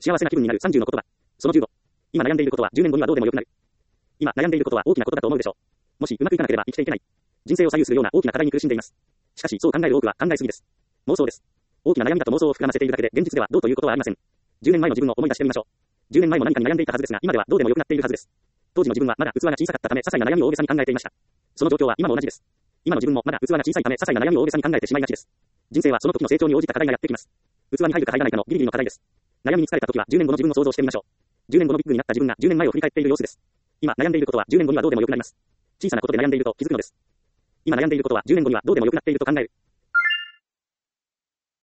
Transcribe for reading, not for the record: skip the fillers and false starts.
幸せな気分になる30の言葉。その15。今悩んでいることは10年後にはどうでもよくなる。今悩んでいることは大きなことだと思うでしょう。もしうまくいかなければ生きていけない。人生を左右するような大きな課題に苦しんでいます。しかしそう考える多くは考えすぎです。妄想です。大きな悩みだと妄想を膨らませているだけで現実ではどうということはありません。10年前の自分を思い出してみましょう。10年前も何かに悩んでいたはずですが、今ではどうでもよくなっているはずです。当時の自分はまだ器が小さかったため、些細な悩みを大げさに考えていました。その状況は今も同じです。今の自分もまだ器が小さいため、些細な悩みを大げさに考えてしまいがちです。人生はその時の成長に応じた課題がやってきます。器に入るか入らないかのギリギリの課題です。悩みに疲れた時は10年後の自分を想像してみましょう。10年後のビッグになった自分が10年前を振り返っている様子です。今悩んでいることは10年後にはどうでもよくなります。小さなことで悩んでいると気づくのです。今悩んでいることは10年後にはどうでもよくなっていると考える。